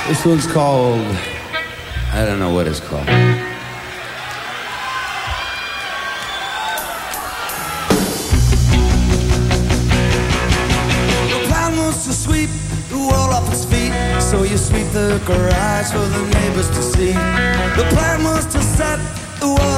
This one's called, I don't know what it's called. The plan was to sweep the world off its feet, so you sweep the garage for the neighbors to see. The plan was to set the world